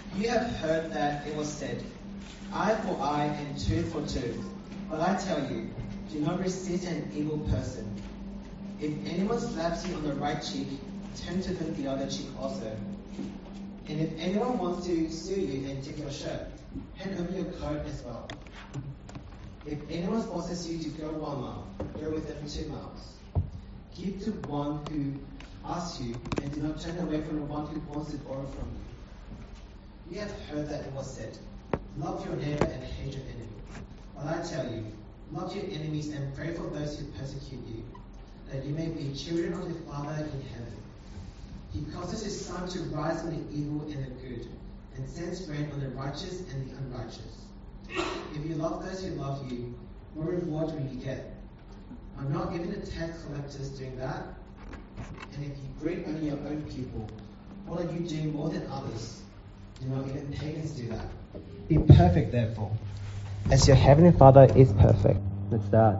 You have heard that it was said, eye for eye and tooth for tooth. But I tell you, do not resist an evil person. If anyone slaps you on the right cheek, turn to them the other cheek also. And if anyone wants to sue you and take your shirt, hand over your coat as well. If anyone forces you to go 1 mile, go with them 2 miles. Give to one who asks you, and do not turn away from the one who wants to borrow from you. You have heard that it was said, love your neighbor and hate your enemy. But I tell you, love your enemies and pray for those who persecute you, that you may be children of your Father in heaven. He causes his sun to rise on the evil and the good, and sends rain on the righteous and the unrighteous. If you love those who love you, what reward will you get? Are not even the tax collectors doing that? And if you greet only your own people, what are you doing more than others? Do not even pagans do that? Be perfect, therefore, as your heavenly Father is perfect. Let's start.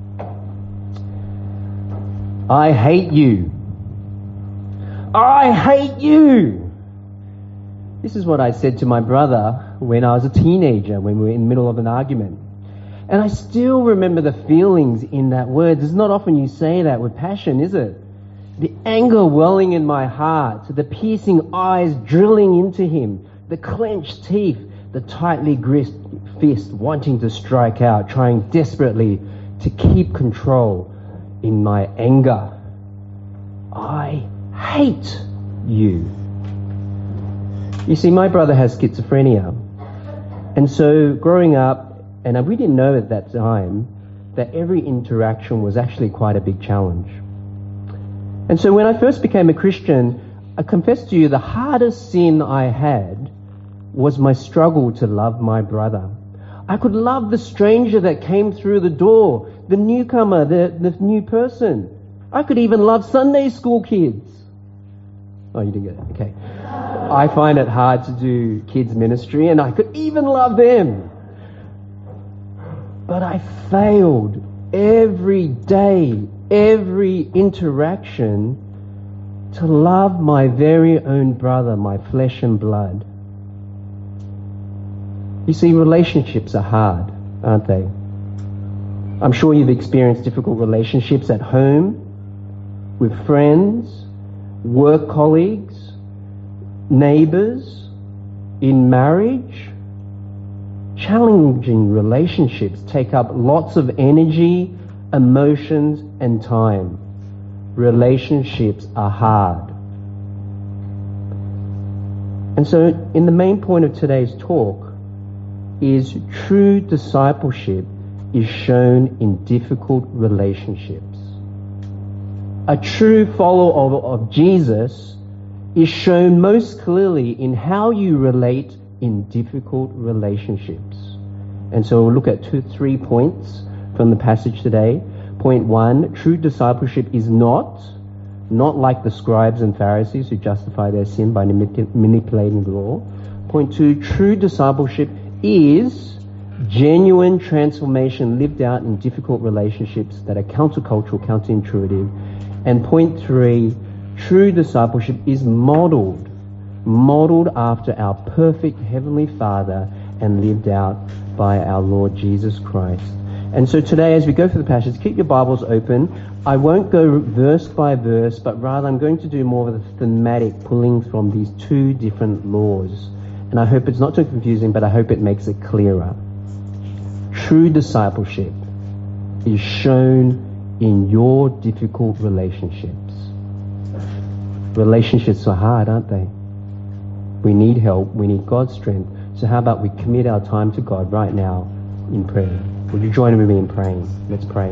I hate you. I hate you. This is what I said to my brother when I was a teenager, when we were in the middle of an argument. And I still remember the feelings in that word. It's not often you say that with passion, is it? The anger welling in my heart, the piercing eyes drilling into him, the clenched teeth, the tightly griped fist wanting to strike out, trying desperately to keep control in my anger. I hate you. You see, my brother has schizophrenia. And so growing up, and we didn't know at that time, that every interaction was actually quite a big challenge. And so when I first became a Christian, I confess to you the hardest sin I had was my struggle to love my brother. I could love the stranger that came through the door, the newcomer, the new person. I could even love Sunday school kids. Oh, you didn't get it? Okay. I find it hard to do kids ministry, and I could even love them. But I failed every day, every interaction to love my very own brother, my flesh and blood. You see, relationships are hard, aren't they? I'm sure you've experienced difficult relationships at home, with friends, work colleagues, neighbors, in marriage. Challenging relationships take up lots of energy, emotions, and time. Relationships are hard. And so, in the main point of today's talk is true discipleship is shown in difficult relationships. A true follower of Jesus is shown most clearly in how you relate in difficult relationships. And so we'll look at 3 points from the passage today. Point 1, true discipleship is not like the scribes and Pharisees who justify their sin by manipulating the law. Point 2, true discipleship is genuine transformation lived out in difficult relationships that are countercultural, counterintuitive. And point 3, true discipleship is modeled after our perfect Heavenly Father and lived out by our Lord Jesus Christ. And so today, as we go through the passage, keep your Bibles open. I won't go verse by verse, but rather I'm going to do more of the thematic pulling from these 2 different laws. And I hope it's not too confusing, but I hope it makes it clearer. True discipleship is shown in your difficult relationships. Relationships are hard, aren't they? We need help. We need God's strength. So how about we commit our time to God right now in prayer? Would you join with me in praying? Let's pray.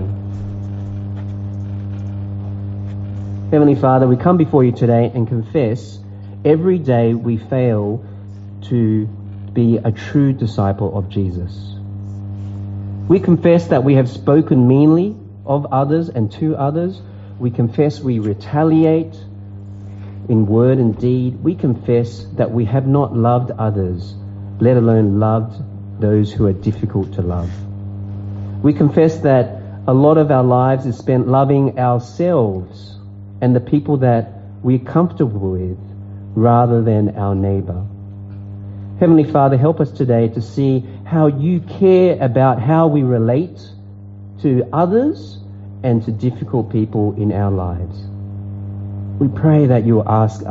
Heavenly Father, we come before you today and confess every day we fail to be a true disciple of Jesus. We confess that we have spoken meanly of others and to others. We confess we retaliate in word and deed. We confess that we have not loved others, let alone loved those who are difficult to love. We confess that a lot of our lives is spent loving ourselves and the people that we're comfortable with rather than our neighbor. Heavenly Father, help us today to see how you care about how we relate to others and to difficult people in our lives. We pray that you will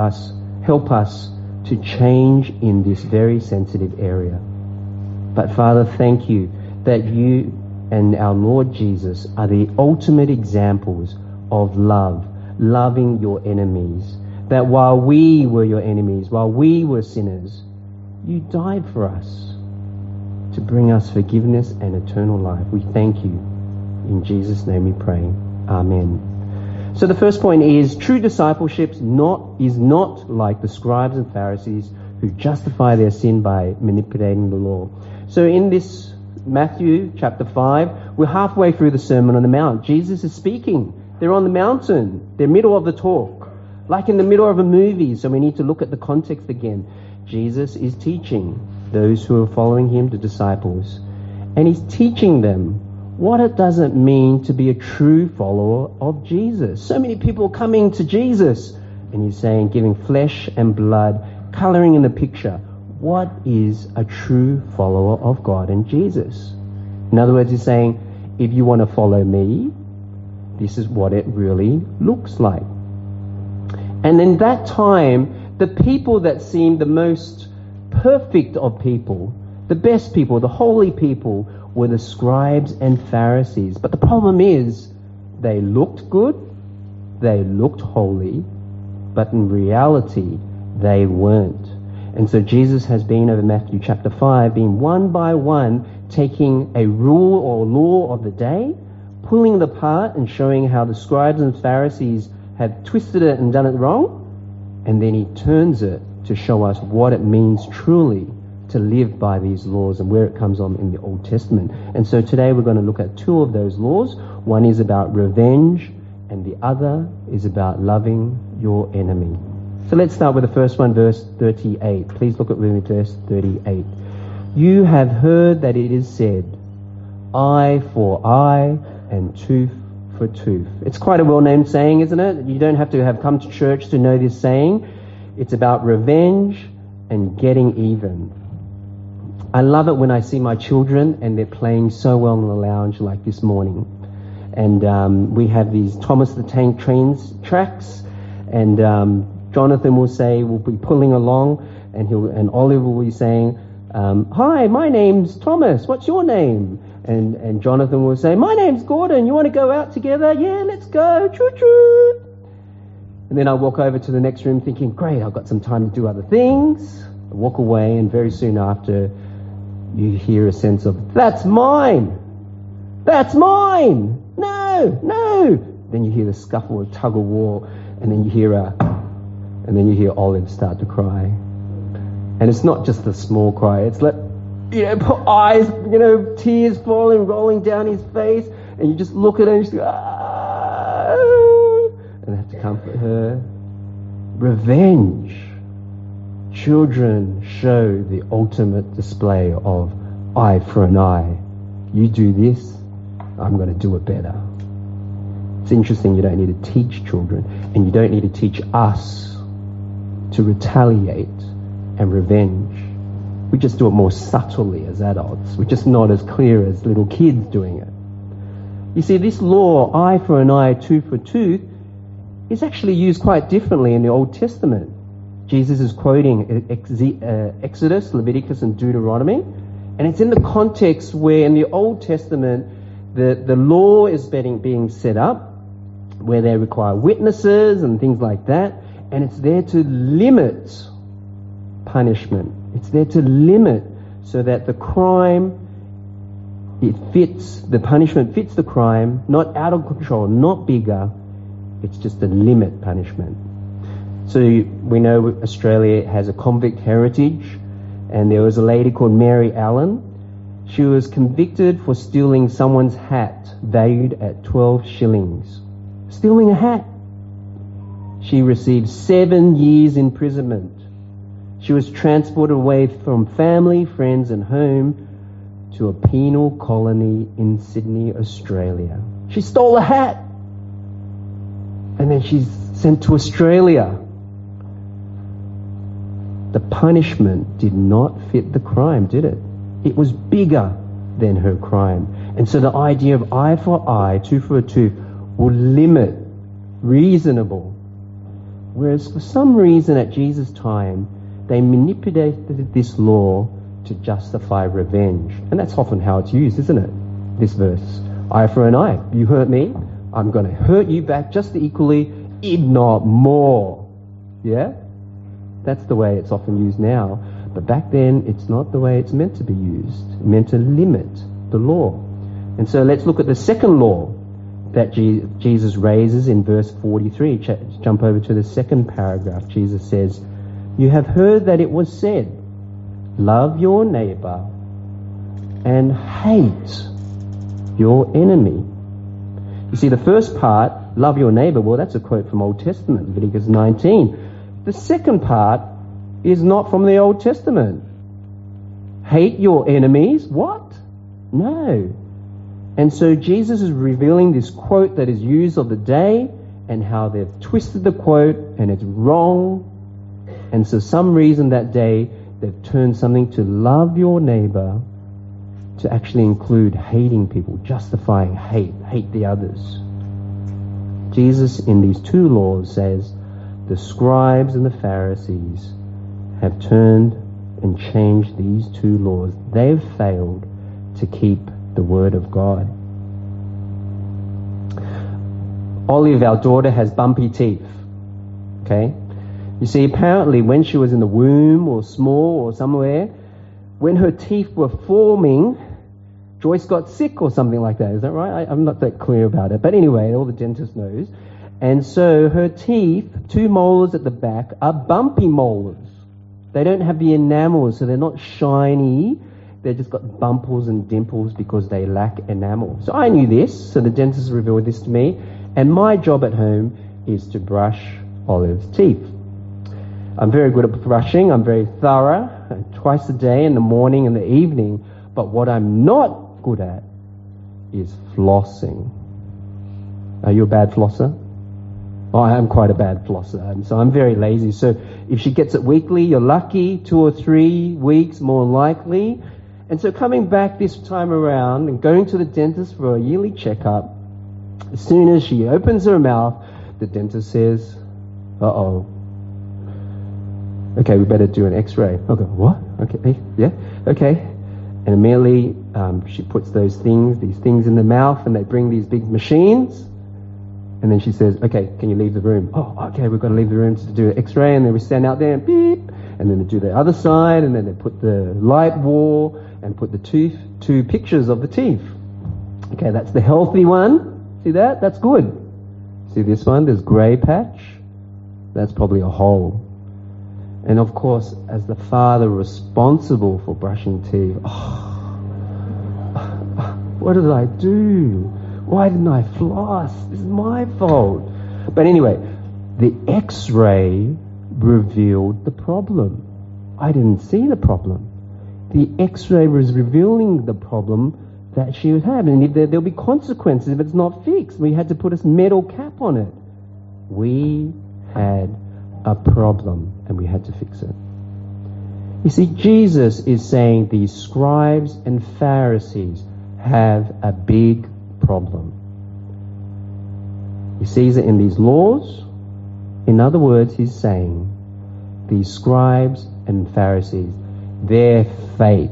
help us to change in this very sensitive area. But Father, thank you that you and our Lord Jesus are the ultimate examples of love, loving your enemies. That while we were your enemies, while we were sinners, you died for us to bring us forgiveness and eternal life. We thank you. In Jesus' name we pray. Amen. So the first point is, true discipleship is not like the scribes and Pharisees who justify their sin by manipulating the law. So in this Matthew chapter 5, we're halfway through the Sermon on the Mount. Jesus is speaking. They're on the mountain. They're middle of the talk. Like in the middle of a movie, so we need to look at the context again. Jesus is teaching those who are following him, the disciples, and he's teaching them what it doesn't mean to be a true follower of Jesus. So many people coming to Jesus, and he's saying, giving flesh and blood, coloring in the picture. What is a true follower of God and Jesus? In other words, he's saying, if you want to follow me, this is what it really looks like. And in that time, the people that seemed the most perfect of people, the best people, the holy people, were the scribes and Pharisees. But the problem is, they looked good, they looked holy, but in reality, they weren't. And so Jesus has been, over Matthew chapter 5, been one by one taking a rule or law of the day, pulling it apart and showing how the scribes and Pharisees have twisted it and done it wrong, and then he turns it to show us what it means truly to live by these laws and where it comes on in the Old Testament. And so today we're going to look at two of those laws. One is about revenge, and the other is about loving your enemy. So let's start with the first one, verse 38. Please look at me, verse 38. You have heard that it is said, eye for eye and tooth for tooth. It's quite a well-known saying, isn't it? You don't have to have come to church to know this saying. It's about revenge and getting even. I love it when I see my children and they're playing so well in the lounge like this morning. And we have these Thomas the Tank Trains tracks, and Jonathan will say, we'll be pulling along, and Oliver will be saying, hi, my name's Thomas, what's your name? And Jonathan will say, my name's Gordon, you want to go out together? Yeah, let's go, choo-choo. And then I walk over to the next room thinking, great, I've got some time to do other things. I walk away, and very soon after, you hear a sense of, that's mine! That's mine! No! Then you hear the scuffle of tug of war, and then you hear Olive start to cry. And it's not just a small cry, it's like, eyes, tears falling, rolling down his face, and you just look at her and you just go, and have to comfort her. Revenge. Children show the ultimate display of eye for an eye. You do this, I'm going to do it better. It's interesting, you don't need to teach children, and you don't need to teach us to retaliate and revenge. We just do it more subtly as adults. We're just not as clear as little kids doing it. You see, this law, eye for an eye, tooth for tooth, is actually used quite differently in the Old Testament. Jesus is quoting Exodus, Leviticus, and Deuteronomy, and it's in the context where in the Old Testament the law is being set up, where they require witnesses and things like that, and it's there to limit punishment. It's there to limit so that the punishment fits the crime, not out of control, not bigger. It's just a limit punishment. So we know Australia has a convict heritage, and there was a lady called Mary Allen. She was convicted for stealing someone's hat valued at 12 shillings. Stealing a hat. She received 7 years imprisonment. She was transported away from family, friends, and home to a penal colony in Sydney, Australia. She stole a hat, and then she's sent to Australia. the punishment did not fit the crime, did it? It was bigger than her crime. And so the idea of eye for eye, tooth for a tooth, will limit reasonable. Whereas for some reason at Jesus' time, they manipulated this law to justify revenge. And that's often how it's used, isn't it? This verse. Eye for an eye. You hurt me, I'm going to hurt you back just equally, if not more. Yeah? That's the way it's often used now. But back then, it's not the way it's meant to be used. It's meant to limit the law. And so let's look at the second law that Jesus raises in verse 43. Jump over to the second paragraph. Jesus says, "You have heard that it was said, love your neighbor and hate your enemy." You see, the first part, love your neighbor, well, that's a quote from Old Testament, Leviticus 19. The second part is not from the Old Testament. Hate your enemies? What? No. And so Jesus is revealing this quote that is used of the day and how they've twisted the quote and it's wrong. And so some reason that day they've turned something to love your neighbor to actually include hating people, justifying hate the others. Jesus in these two laws says the scribes and the Pharisees have turned and changed these two laws. They've failed to keep the word of God. Olive, our daughter, has bumpy teeth. Okay? You see, apparently when she was in the womb or small or somewhere, when her teeth were forming, Joyce got sick or something like that. Is that right? I'm not that clear about it. But anyway, all the dentist knows. And so her teeth, two molars at the back, are bumpy molars. They don't have the enamel, so they're not shiny. They've just got bumples and dimples because they lack enamel. So I knew this, so the dentist revealed this to me. And my job at home is to brush Olive's teeth. I'm very good at brushing. I'm very thorough, twice a day, in the morning and the evening. But what I'm not good at is flossing. Are you a bad flosser? Oh, I am quite a bad flosser, and so I'm very lazy. So if she gets it weekly, you're lucky. 2 or 3 weeks, more likely. And so coming back this time around and going to the dentist for a yearly checkup, as soon as she opens her mouth, the dentist says, "Uh-oh. Okay, we better do an x-ray." Okay, what? Okay, yeah, okay. And immediately she puts these things in the mouth, and they bring these big machines. And then she says, "Okay, can you leave the room?" "Oh, okay, we've got to leave the room to do an x-ray." And then we stand out there and beep. And then they do the other side, and then they put the light wall and put the two pictures of the teeth. Okay, that's the healthy one. See that? That's good. See this one? There's grey patch. That's probably a hole. And of course, as the father responsible for brushing teeth, what did I do? Why didn't I floss? This is my fault. But anyway, the x-ray revealed the problem. I didn't see the problem. The x-ray was revealing the problem that she would have. And there'll be consequences if it's not fixed. We had to put a metal cap on it. We had a problem and we had to fix it. You see, Jesus is saying these scribes and Pharisees have a big problem. He sees it in these laws. In other words, he's saying these scribes and Pharisees, they're fake.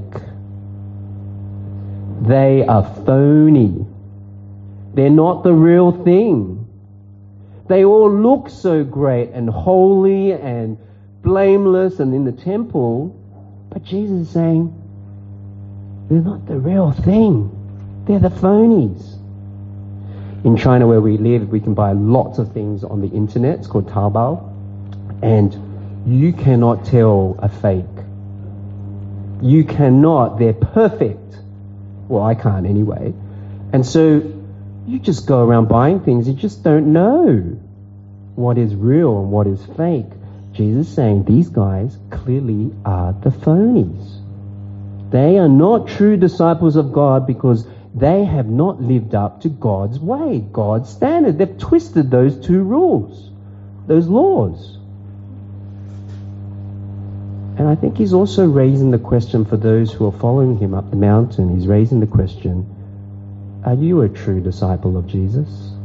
They are phony. They're not the real thing. They all look so great and holy and blameless and in the temple, but Jesus is saying they're not the real thing. They're the phonies. In China where we live, we can buy lots of things on the internet. It's called Taobao. And you cannot tell a fake. You cannot. They're perfect. Well, I can't anyway. And so you just go around buying things. You just don't know what is real and what is fake. Jesus is saying these guys clearly are the phonies. They are not true disciples of God because they have not lived up to God's way, God's standard. They've twisted those 2 rules, those laws. And I think he's also raising the question for those who are following him up the mountain. He's raising the question, are you a true disciple of Jesus?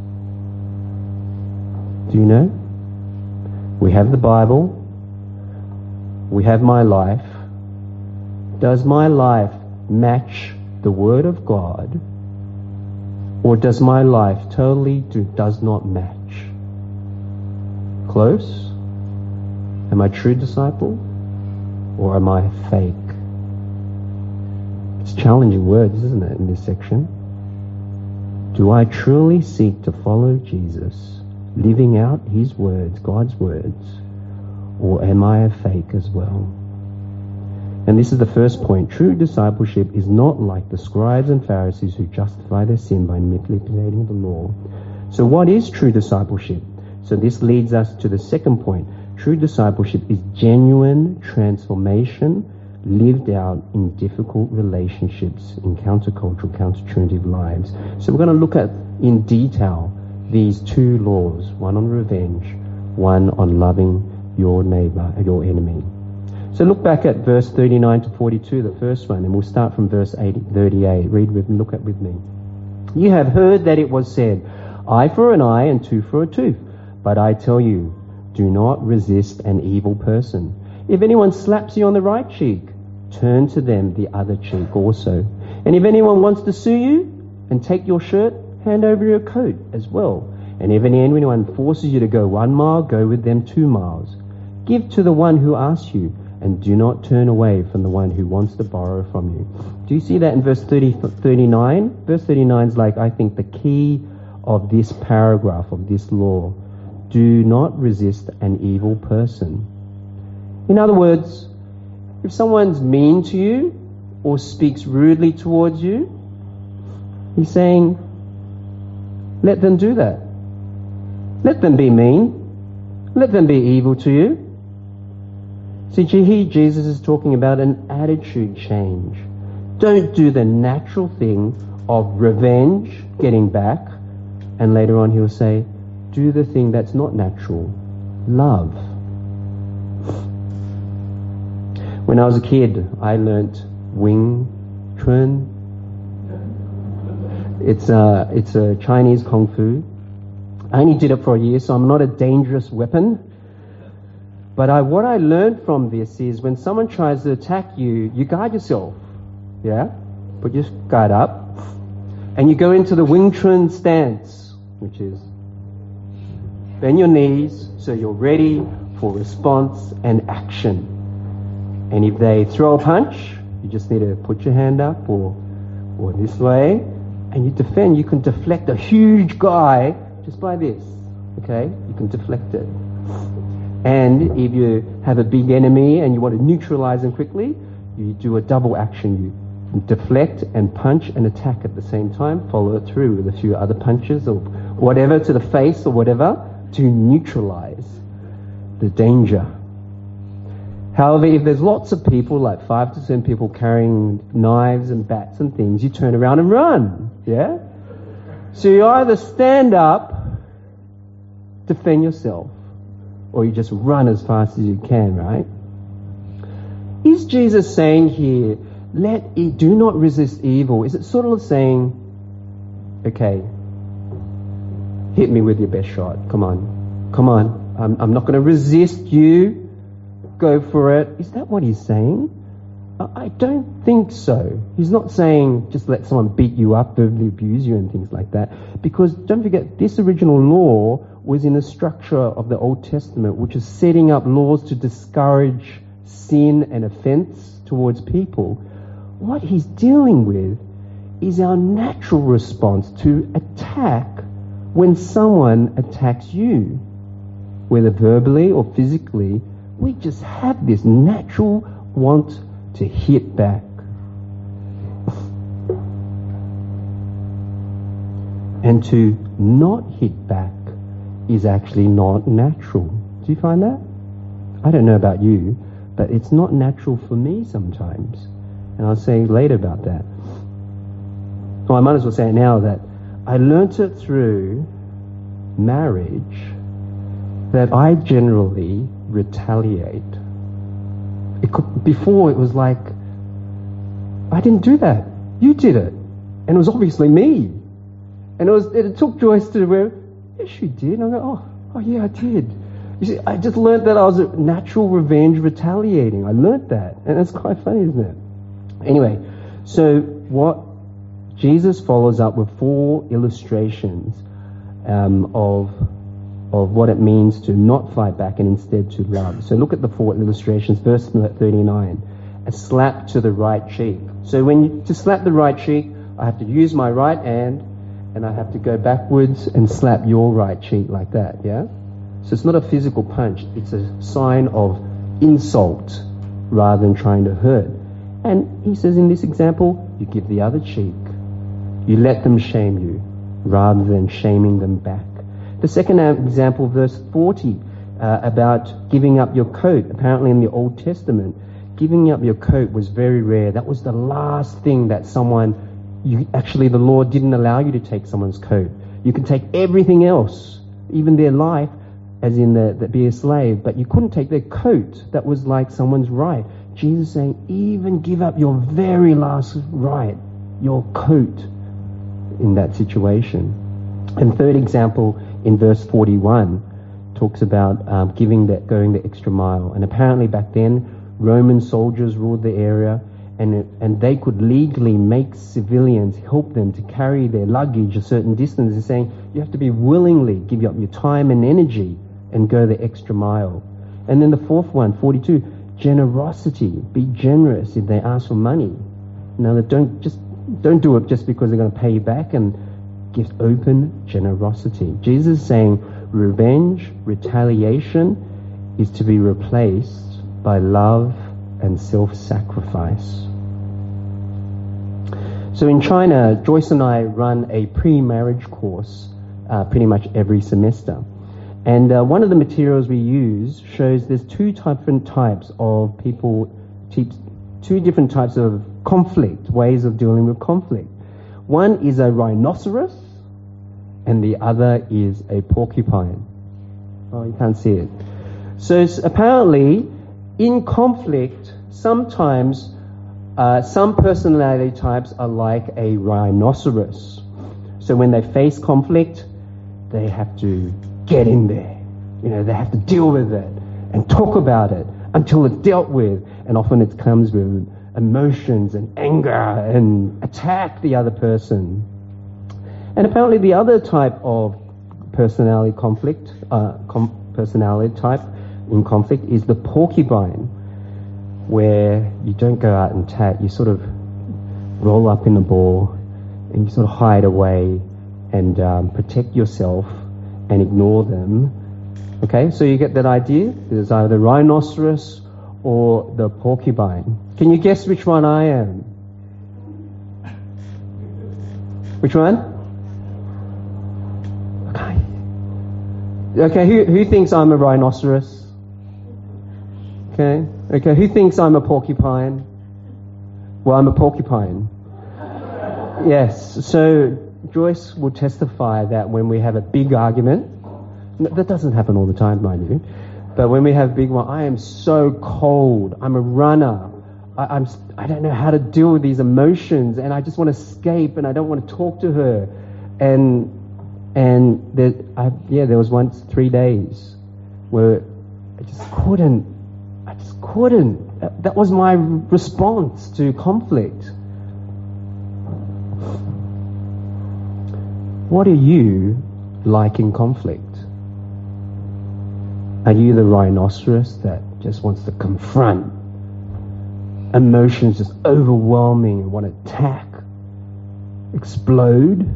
Do you know? We have the Bible. We have my life. Does my life match the Word of God? Or does my life totally does not match? Close? Am I a true disciple? Or am I fake? It's challenging words, isn't it, in this section? Do I truly seek to follow Jesus, living out his words, God's words, or am I a fake as well? And this is the first point. True discipleship is not like the scribes and Pharisees who justify their sin by manipulating the law. So what is true discipleship? So this leads us to the second point. True discipleship is genuine transformation lived out in difficult relationships in countercultural, counter-trinitative lives. So we're going to look at in detail these two laws, one on revenge, one on loving your neighbor, your enemy. So look back at verse 39 to 42, the first one, and we'll start from verse 38. Read with me, look at with me. You have heard that it was said, eye for an eye and tooth for a tooth. But I tell you, do not resist an evil person. If anyone slaps you on the right cheek, turn to them the other cheek also. And if anyone wants to sue you and take your shirt, hand over your coat as well. And if anyone forces you to go 1 mile, go with them 2 miles. Give to the one who asks you, and do not turn away from the one who wants to borrow from you. Do you see that in verse 39? Verse 39 is like, I think, the key of this paragraph, of this law. Do not resist an evil person. In other words, if someone's mean to you or speaks rudely towards you, he's saying, let them do that. Let them be mean. Let them be evil to you. See, here Jesus is talking about an attitude change. Don't do the natural thing of revenge, getting back, and later on he'll say, do the thing that's not natural, love. When I was a kid, I learnt Wing Chun. It's a Chinese kung fu. I only did it for a year, so I'm not a dangerous weapon. But what I learned from this is when someone tries to attack you, you guard yourself. Yeah? Put your guard up. And you go into the Wing Chun stance, which is bend your knees so you're ready for response and action. And if they throw a punch, you just need to put your hand up or this way, and you defend. You can deflect a huge guy just by this. Okay? You can deflect it. And if you have a big enemy and you want to neutralize them quickly, you do a double action. You deflect and punch and attack at the same time, follow it through with a few other punches or whatever to the face or whatever to neutralize the danger. However, if there's lots of people, like 5 to 10 people carrying knives and bats and things, you turn around and run. Yeah? So you either stand up, defend yourself, or you just run as fast as you can, right? Is Jesus saying here, do not resist evil? Is it sort of saying, okay, hit me with your best shot. Come on. I'm not going to resist you. Go for it. Is that what he's saying? I don't think so. He's not saying just let someone beat you up, verbally abuse you and things like that. Because don't forget, this original law was in the structure of the Old Testament, which is setting up laws to discourage sin and offense towards people. What he's dealing with is our natural response to attack when someone attacks you, whether verbally or physically. We just have this natural want to hit back. And to not hit back is actually not natural. Do you find that? I don't know about you, but it's not natural for me sometimes. And I'll say later about that. Well, I might as well say it now that I learnt it through marriage that I generally retaliate Before it was like, I didn't do that. You did it. And it was obviously me. And it took Joyce to where, yes, you did. And I go, oh yeah, I did. You see, I just learned that I was a natural revenge retaliating. I learned that. And it's quite funny, isn't it? Anyway, so what Jesus follows up with 4 illustrations of what it means to not fight back and instead to love. So look at the 4 illustrations. Verse 39. A slap to the right cheek. So to slap the right cheek, I have to use my right hand and I have to go backwards and slap your right cheek like that, yeah? So it's not a physical punch. It's a sign of insult rather than trying to hurt. And he says in this example, you give the other cheek. You let them shame you rather than shaming them back. The second example, verse 40, about giving up your coat. Apparently in the Old Testament, giving up your coat was very rare. That was the last thing that the Lord didn't allow you to take someone's coat. You can take everything else, even their life, as in be a slave, but you couldn't take their coat. That was like someone's right. Jesus saying, even give up your very last right, your coat, in that situation. And third example, in verse 41, talks about going the extra mile. And apparently back then, Roman soldiers ruled the area, and they could legally make civilians help them to carry their luggage a certain distance. They're saying you have to be willingly give up your time and energy and go the extra mile. And then the fourth one, 42, generosity. Be generous if they ask for money. Now, don't do it just because they're going to pay you back, and give open generosity. Jesus is saying revenge, retaliation is to be replaced by love and self-sacrifice. So in China, Joyce and I run a pre-marriage course pretty much every semester. And one of the materials we use shows there's two different types of conflict, ways of dealing with conflict. One is a rhinoceros, and the other is a porcupine. Oh, you can't see it. So apparently, in conflict, sometimes some personality types are like a rhinoceros. So when they face conflict, they have to get in there. They have to deal with it and talk about it until it's dealt with. And often it comes with emotions and anger and attack the other person. And apparently the other type of personality type in conflict is the porcupine, where you don't go out and attack. You sort of roll up in a ball and you sort of hide away and protect yourself and ignore them. Okay, so you get that idea? There's either the rhinoceros or the porcupine. Can you guess which one I am? Which one? Okay, who thinks I'm a rhinoceros? Okay, who thinks I'm a porcupine? Well, I'm a porcupine. Yes, so Joyce will testify that when we have a big argument, that doesn't happen all the time, mind you, but when we have a big one, I am so cold. I'm a runner. I don't know how to deal with these emotions, and I just want to escape, and I don't want to talk to her. And there was once 3 days where I just couldn't. That was my response to conflict. What are you like in conflict? Are you the rhinoceros that just wants to confront? Emotions just overwhelming and want to attack, explode?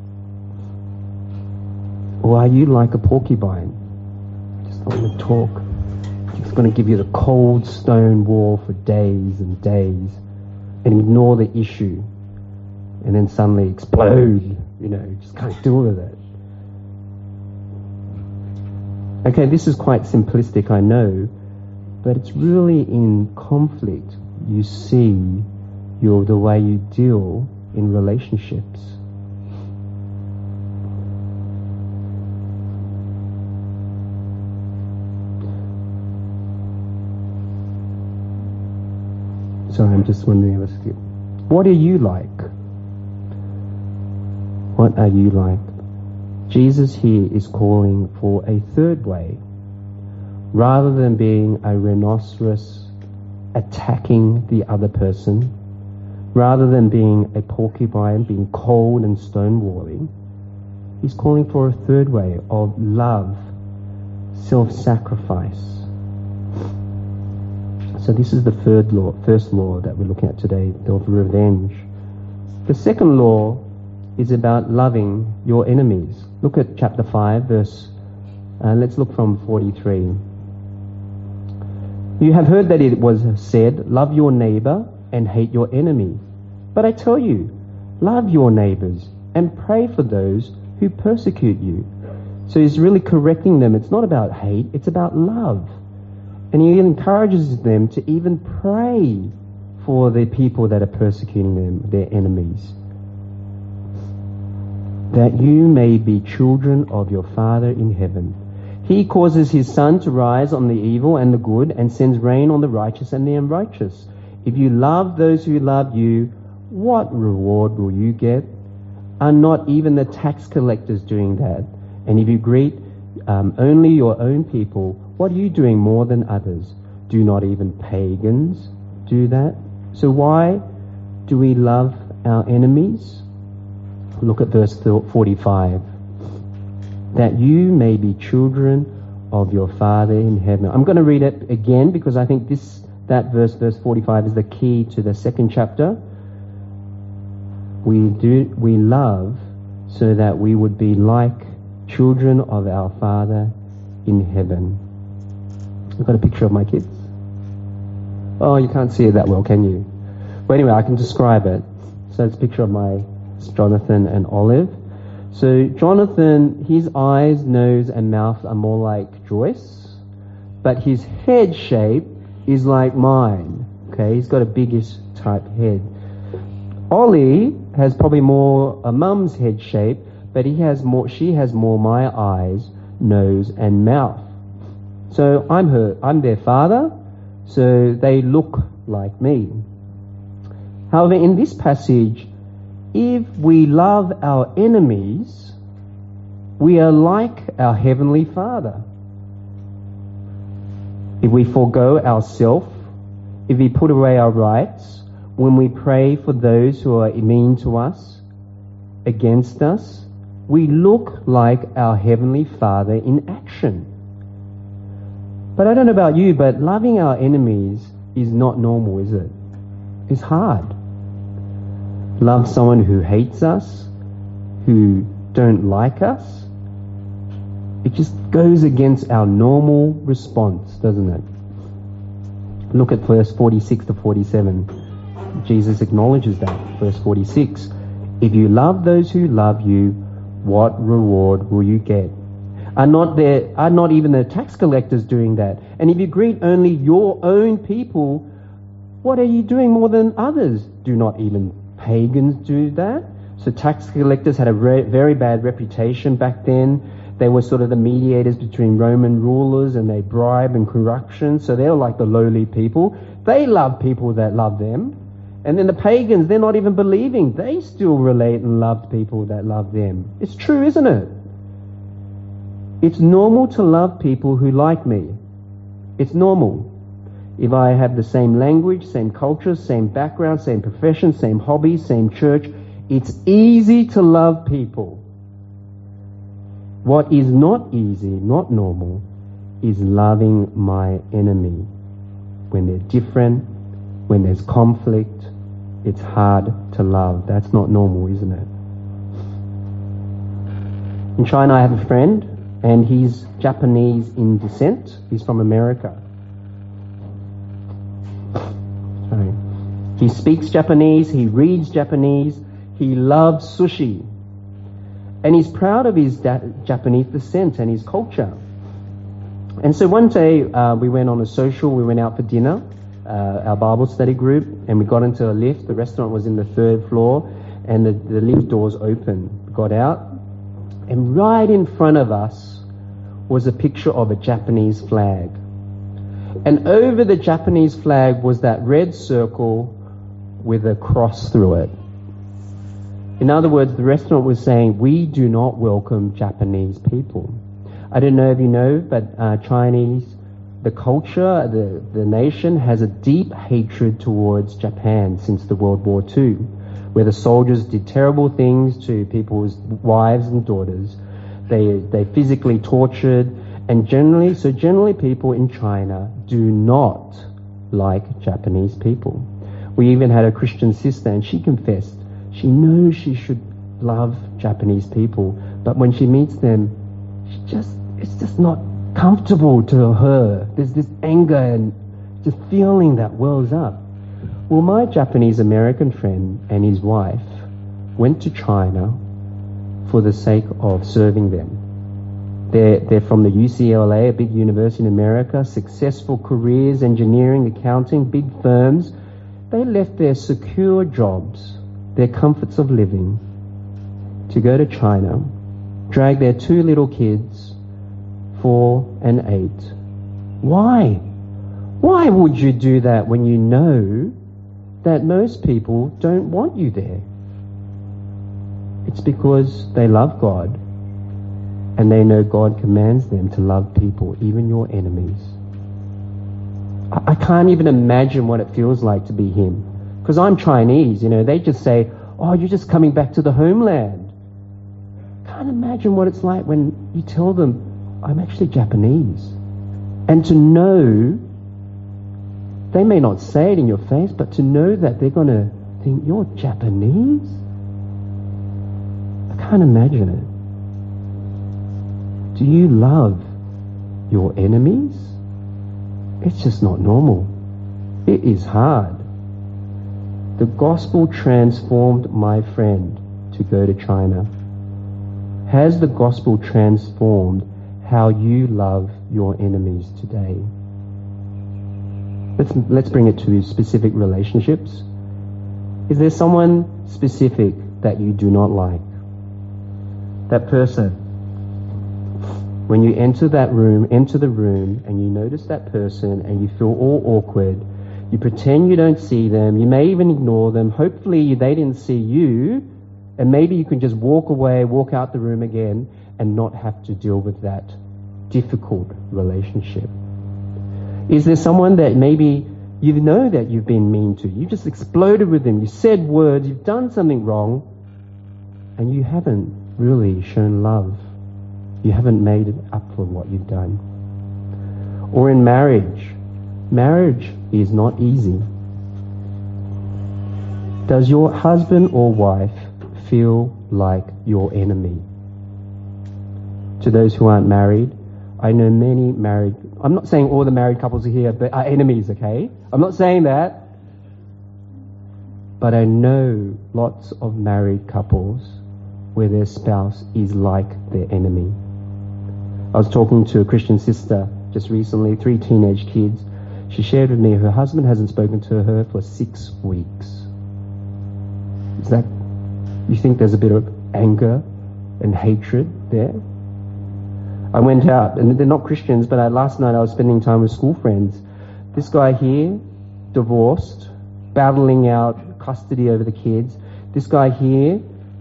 Or are you like a porcupine? Just don't want to talk. Just going to give you the cold stone wall for days and days and ignore the issue and then suddenly explode. Just can't deal with it. Okay, this is quite simplistic, I know, but it's really in conflict you see the way you deal in relationships. Sorry, I'm just wondering if I skip. What are you like? What are you like? Jesus here is calling for a third way. Rather than being a rhinoceros attacking the other person, rather than being a porcupine, being cold and stonewalling, he's calling for a third way of love, self-sacrifice. So this is the first law that we're looking at today, of revenge. The second law is about loving your enemies. Look at chapter 5, let's look from 43. You have heard that it was said, love your neighbor and hate your enemy. But I tell you, love your neighbors and pray for those who persecute you. So he's really correcting them. It's not about hate, it's about love. And he encourages them to even pray for the people that are persecuting them, their enemies. That you may be children of your Father in heaven. He causes his sun to rise on the evil and the good and sends rain on the righteous and the unrighteous. If you love those who love you, what reward will you get? Are not even the tax collectors doing that? And if you greet only your own people, what are you doing more than others? Do not even pagans do that? So why do we love our enemies? Look at verse 45. That you may be children of your Father in heaven. I'm going to read it again because I think that verse 45, is the key to the second chapter. We love so that we would be like children of our Father in heaven. I've got a picture of my kids. Oh, you can't see it that well, can you? But anyway, I can describe it. So it's a picture of Jonathan and Olive. So Jonathan, his eyes, nose and mouth are more like Joyce, but his head shape is like mine. Okay, he's got a biggish type head. Ollie has probably more a mum's head shape, but she has more my eyes, nose and mouth. So I'm their father, so they look like me. However, in this passage, if we love our enemies, we are like our Heavenly Father. If we forego ourselves, if we put away our rights, when we pray for those who are mean to us, against us, we look like our Heavenly Father in action. But I don't know about you, but loving our enemies is not normal, is it? It's hard. Love someone who hates us, who don't like us. It just goes against our normal response, doesn't it? Look at verse 46 to 47. Jesus acknowledges that. Verse 46. If you love those who love you, what reward will you get? Are not even the tax collectors doing that? And if you greet only your own people, what are you doing more than others? Do not even pagans do that? So tax collectors had a very bad reputation back then. They were sort of the mediators between Roman rulers, and they bribe and corruption. So they were like the lowly people. They love people that love them. And then the pagans, they're not even believing. They still relate and love people that love them. It's true, isn't it? It's normal to love people who like me. It's normal. If I have the same language, same culture, same background, same profession, same hobbies, same church, it's easy to love people. What is not easy, not normal, is loving my enemy. When they're different, when there's conflict, it's hard to love. That's not normal, isn't it? In China, I have a friend, and he's Japanese in descent. He's from America. Sorry. He speaks Japanese, he reads Japanese, he loves sushi. And he's proud of his Japanese descent and his culture. And so one day we went on a social, we went out for dinner, our Bible study group, and we got into a lift. The restaurant was in the 3rd floor, and the lift doors open. We got out, and right in front of us was a picture of a Japanese flag. And over the Japanese flag was that red circle with a cross through it. In other words, the restaurant was saying, we do not welcome Japanese people. I don't know if you know, but Chinese, the culture, the nation has a deep hatred towards Japan since the World War II, where the soldiers did terrible things to people's wives and daughters. They physically tortured, and generally people in China do not like Japanese people. We even had a Christian sister, and she confessed she knows she should love Japanese people, but when she meets them, it's just not comfortable to her. There's this anger and just feeling that wells up. Well, my Japanese American friend and his wife went to China for the sake of serving them. They're from the UCLA, a big university in America, successful careers, engineering, accounting, big firms. They left their secure jobs, their comforts of living, to go to China, drag their 2 little kids, 4 and 8. Why? Why would you do that when you know that most people don't want you there? It's because they love God, and they know God commands them to love people, even your enemies. I can't even imagine what it feels like to be him. Because I'm Chinese, they just say, oh, you're just coming back to the homeland. Can't imagine what it's like when you tell them, I'm actually Japanese. And to know, they may not say it in your face, but to know that they're going to think, you're Japanese? I can't imagine it. Do you love your enemies? It's just not normal. It is hard. The gospel transformed my friend to go to China. Has the gospel transformed how you love your enemies today? Let's bring it to specific relationships. Is there someone specific that you do not like? That person. When you enter the room, and you notice that person and you feel all awkward, you pretend you don't see them, you may even ignore them, hopefully they didn't see you, and maybe you can just walk away, walk out the room again, and not have to deal with that difficult relationship. Is there someone that maybe you know that you've been mean to? You just exploded with them, you said words, you've done something wrong, and you haven't really shown love. You haven't made it up for what you've done. Or in marriage. Marriage is not easy. Does your husband or wife feel like your enemy? To those who aren't married, I know many married... I'm not saying all the married couples are here, but are enemies, okay? I'm not saying that. But I know lots of married couples where their spouse is like their enemy. I was talking to a Christian sister just recently, 3 teenage kids. She shared with me her husband hasn't spoken to her for 6 weeks. Is that, you think there's a bit of anger and hatred there? I went out, and they're not Christians, but last night I was spending time with school friends. This guy here, divorced, battling out custody over the kids. This guy here,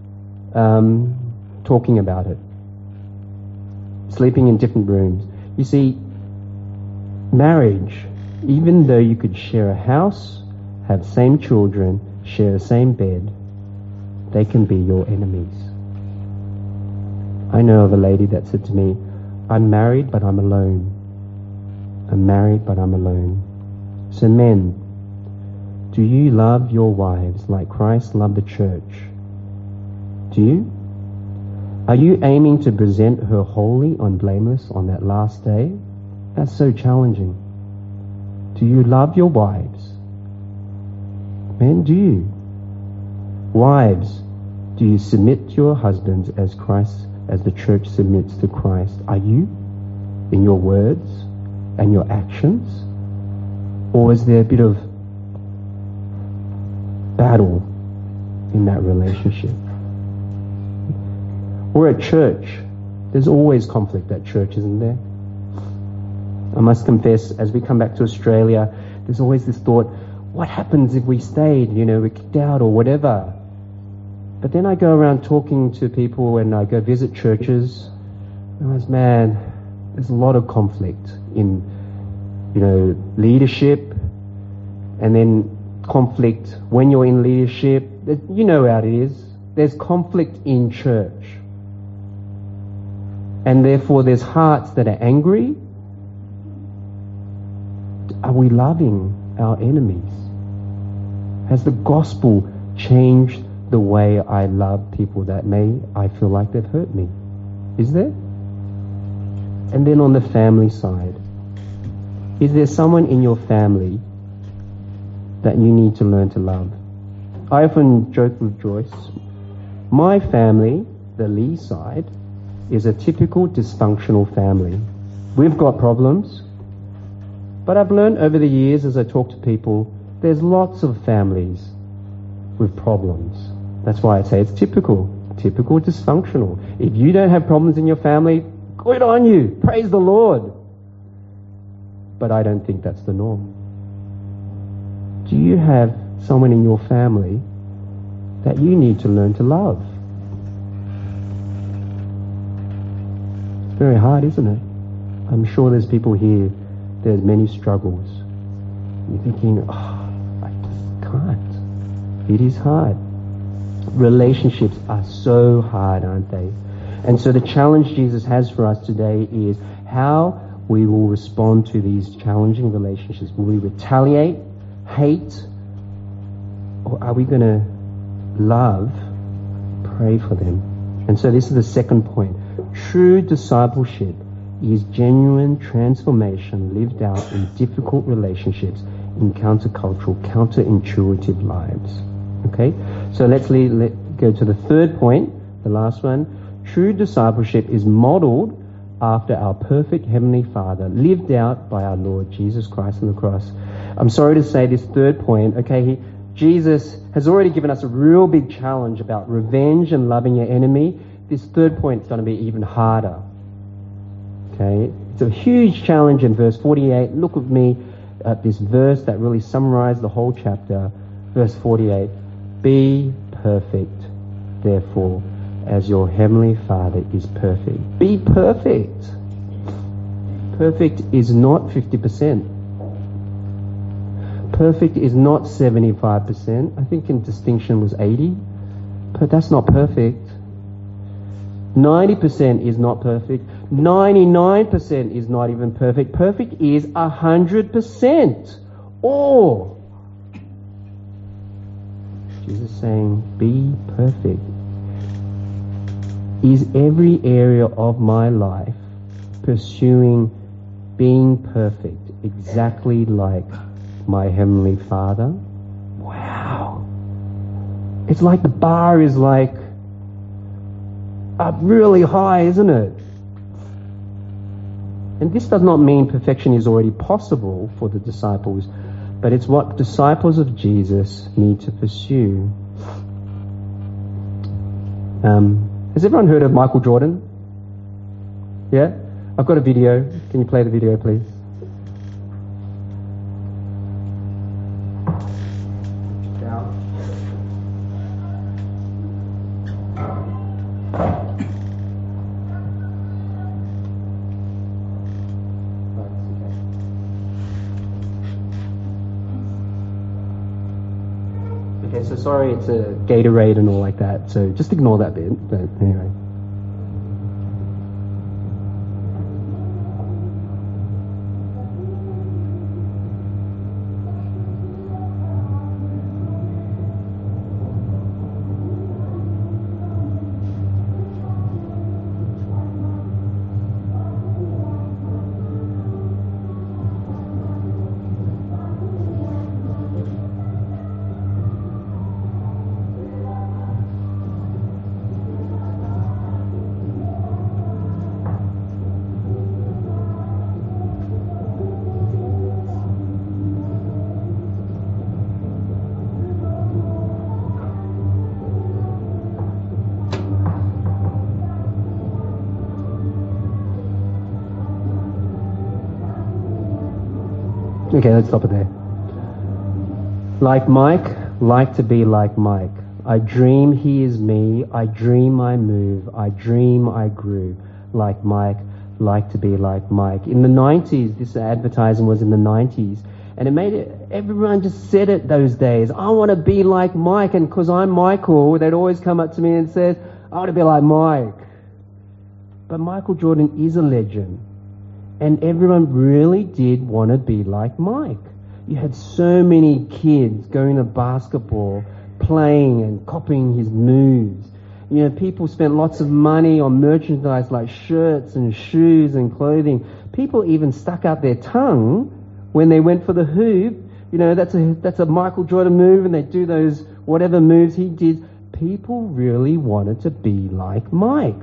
talking about it. Sleeping in different rooms. You see, marriage, even though you could share a house, have same children, share the same bed, they can be your enemies. I know of a lady that said to me, I'm married, but I'm alone. I'm married, but I'm alone. So men, do you love your wives like Christ loved the church? Do you? Are you aiming to present her holy and blameless on that last day? That's so challenging. Do you love your wives? Men, do you? Wives, do you submit to your husbands as the church submits to Christ? Are you? In your words and your actions? Or is there a bit of battle in that relationship? Or at church, there's always conflict at church, isn't there? I must confess, as we come back to Australia, there's always this thought, what happens if we stayed, we're kicked out or whatever. But then I go around talking to people and I go visit churches, and I realize, man, there's a lot of conflict in, leadership, and then conflict when you're in leadership. You know how it is. There's conflict in church. And therefore there's hearts that are angry. Are we loving our enemies? Has the gospel changed the way I love people that I feel like they've hurt me? Is there? And then on the family side, is there someone in your family that you need to learn to love? I often joke with Joyce, my family, the Lee side, is a typical dysfunctional family. We've got problems, but I've learned over the years as I talk to people, there's lots of families with problems. That's why I say it's typical dysfunctional. If you don't have problems in your family, good on you, praise the Lord. But I don't think that's the norm. Do you have someone in your family that you need to learn to love? It's very hard, isn't it? I'm sure there's people here, there's many struggles. You're thinking, I just can't. It is hard. Relationships are so hard, aren't they? And so the challenge Jesus has for us today is how we will respond to these challenging relationships. Will we retaliate, hate, or are we going to love, pray for them? And so this is the second point. True discipleship is genuine transformation lived out in difficult relationships in countercultural, counterintuitive lives. Okay? So let's go to the third point, the last one. True discipleship is modeled after our perfect Heavenly Father, lived out by our Lord Jesus Christ on the cross. I'm sorry to say this third point, okay, Jesus has already given us a real big challenge about revenge and loving your enemy. This third point is going to be even harder. Okay, it's a huge challenge in verse 48. Look with me at this verse that really summarizes the whole chapter. Verse 48. Be perfect, therefore, as your Heavenly Father is perfect. Be perfect. Perfect is not 50%. Perfect is not 75%. I think in distinction was 80. But that's not perfect. 90% is not perfect. 99% is not even perfect. Perfect is 100%. Or Jesus is saying, be perfect. Is every area of my life pursuing being perfect, exactly like my Heavenly Father? Wow. It's like the bar is like up really high, isn't it? And this does not mean perfection is already possible for the disciples, but it's what disciples of Jesus need to pursue. Has everyone heard of Michael Jordan? Yeah? I've got a video. Can you play the video, please? Okay, so sorry it's a Gatorade and all like that, so just ignore that bit, but anyway. Okay, let's stop it there. Like Mike, like to be like Mike. I dream he is me. I dream I move. I dream I grew. Like Mike, like to be like Mike. In the 90s, this advertising was in the 90s, and it made it, everyone just said it those days. I want to be like Mike, and because I'm Michael, they'd always come up to me and say, I want to be like Mike. But Michael Jordan is a legend, and everyone really did want to be like Mike. You had so many kids going to basketball, playing and copying his moves. You know, people spent lots of money on merchandise like shirts and shoes and clothing. People even stuck out their tongue when they went for the hoop. You know, that's a Michael Jordan move, and they do those whatever moves he did. People really wanted to be like Mike.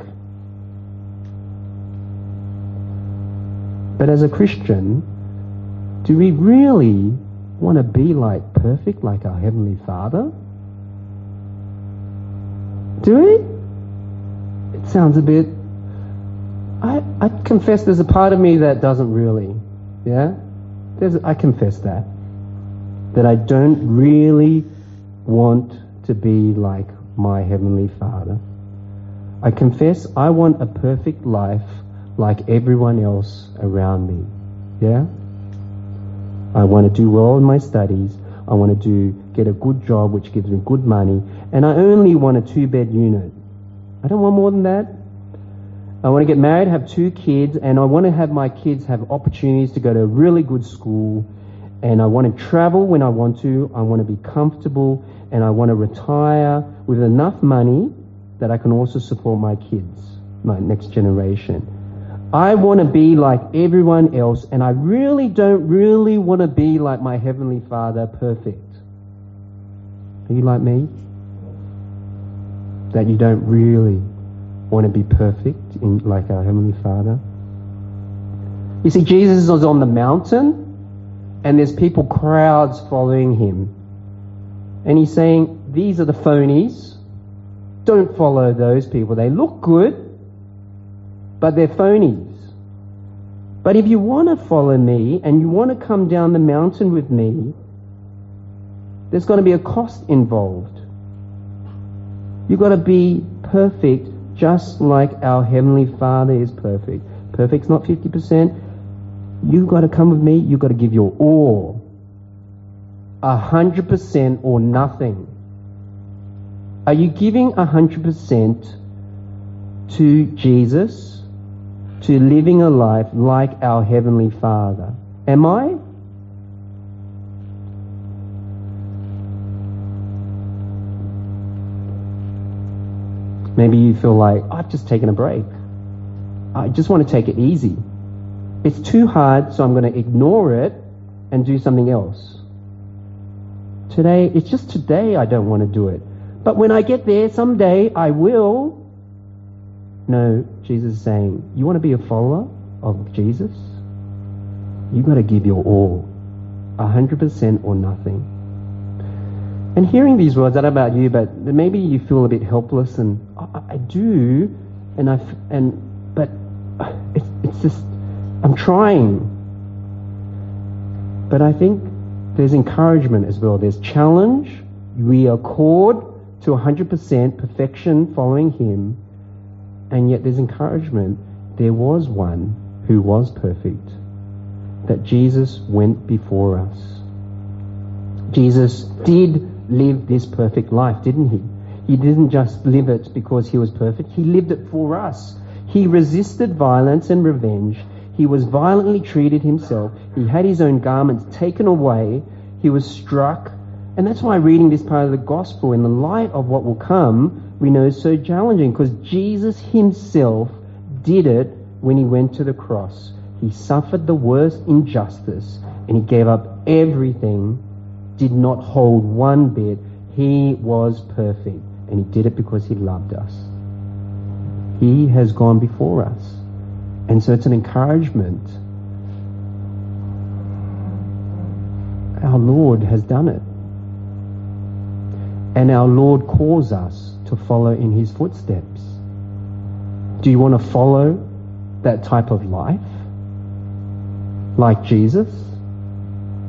But as a Christian, do we really want to be like perfect like our Heavenly Father? Do we? It sounds a bit... I confess there's a part of me that doesn't really. Yeah? I confess that I don't really want to be like my Heavenly Father. I confess I want a perfect life like everyone else around me. Yeah? I want to do well in my studies. I want to get a good job which gives me good money. And I only want a 2-bed unit. I don't want more than that. I want to get married, have 2 kids, and I want to have my kids have opportunities to go to a really good school. And I want to travel when I want to. I want to be comfortable, and I want to retire with enough money that I can also support my kids, my next generation. I want to be like everyone else, and I really don't want to be like my Heavenly Father, perfect. Are you like me? That you don't really want to be perfect like our Heavenly Father? You see, Jesus is on the mountain, and there's crowds following him. And he's saying, these are the phonies. Don't follow those people. They look good, but they're phonies. But if you want to follow me and you want to come down the mountain with me, there's going to be a cost involved. You've got to be perfect just like our Heavenly Father is perfect. Perfect's not 50%. You've got to come with me. You've got to give your all. 100% or nothing. Are you giving 100% to Jesus, to living a life like our Heavenly Father? Am I? Maybe you feel like, I've just taken a break. I just want to take it easy. It's too hard, so I'm going to ignore it and do something else. It's just today I don't want to do it. But when I get there, someday I will. No, Jesus is saying, you want to be a follower of Jesus? You've got to give your all. 100% or nothing. And hearing these words, I don't know about you, but maybe you feel a bit helpless, and I do, but it's just, I'm trying. But I think there's encouragement as well. There's challenge. We are called to 100% perfection following him, and yet there's encouragement. There was one who was perfect, that Jesus went before us. Jesus did live this perfect life, didn't he? He didn't just live it because he was perfect. He lived it for us. He resisted violence and revenge. He was violently treated himself. He had his own garments taken away. He was struck. And that's why reading this part of the gospel in the light of what will come, we know is so challenging, because Jesus himself did it when he went to the cross. He suffered the worst injustice, and he gave up everything, did not hold one bit. He was perfect, and he did it because he loved us. He has gone before us. And so it's an encouragement. Our Lord has done it. And our Lord calls us to follow in his footsteps. Do you want to follow that type of life? Like Jesus?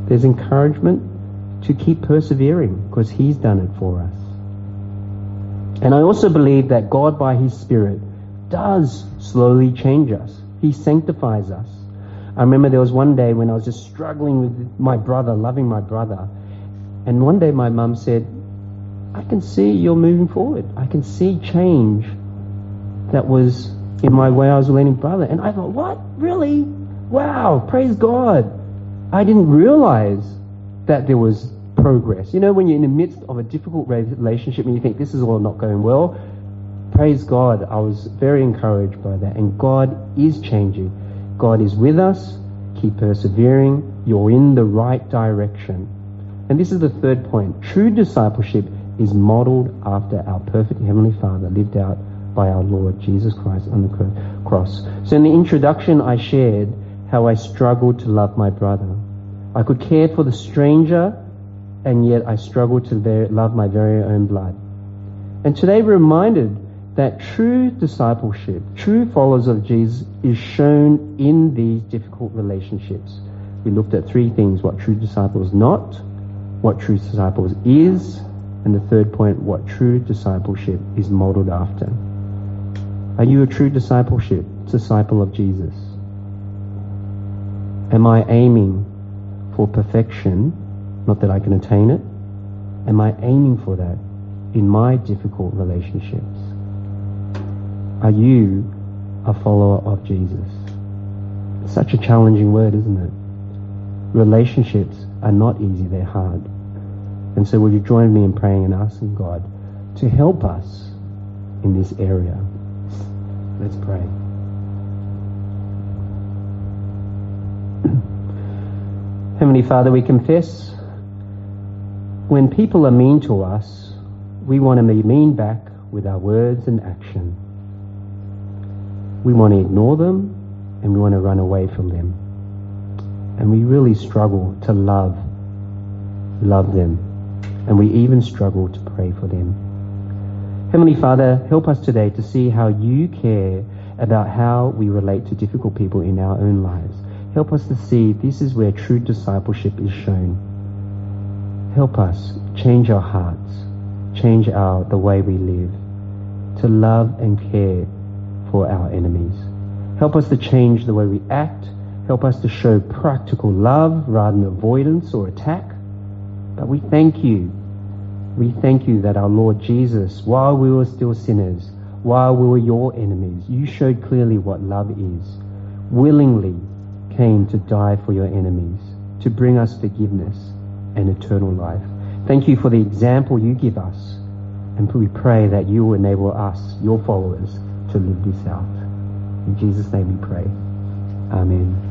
There's encouragement to keep persevering because He's done it for us. And I also believe that God, by His Spirit, does slowly change us. He sanctifies us. I remember there was one day when I was just struggling with my brother, loving my brother. And one day my mum said, I can see you're moving forward. I can see change that was in my way I was leading brother. And I thought, what? Really? Wow, praise God. I didn't realize that there was progress. You know, when you're in the midst of a difficult relationship and you think this is all not going well, praise God. I was very encouraged by that. And God is changing. God is with us. Keep persevering. You're in the right direction. And this is the third point. True discipleship is modeled after our perfect Heavenly Father, lived out by our Lord Jesus Christ on the cross. So in the introduction, I shared how I struggled to love my brother. I could care for the stranger, and yet I struggled to love my very own blood. And today we're reminded that true discipleship, true followers of Jesus, is shown in these difficult relationships. We looked at three things: what true disciples not, what true disciples is, and the third point, what true discipleship is modeled after. Are you a true disciple of Jesus? Am I aiming for perfection? Not that I can attain it. Am I aiming for that in my difficult relationships? Are you a follower of Jesus? It's such a challenging word, isn't it? Relationships are not easy, they're hard. And so will you join me in praying and asking God to help us in this area? Let's pray. Heavenly Father, we confess when people are mean to us, we want to be mean back with our words and action. We want to ignore them and we want to run away from them. And we really struggle to love them. And we even struggle to pray for them. Heavenly Father, help us today to see how you care about how we relate to difficult people in our own lives. Help us to see this is where true discipleship is shown. Help us change our hearts, change the way we live, to love and care for our enemies. Help us to change the way we act. Help us to show practical love rather than avoidance or attack. But we thank you. We thank you that our Lord Jesus, while we were still sinners, while we were your enemies, you showed clearly what love is. Willingly came to die for your enemies, to bring us forgiveness and eternal life. Thank you for the example you give us. And we pray that you will enable us, your followers, to live this out. In Jesus' name we pray. Amen.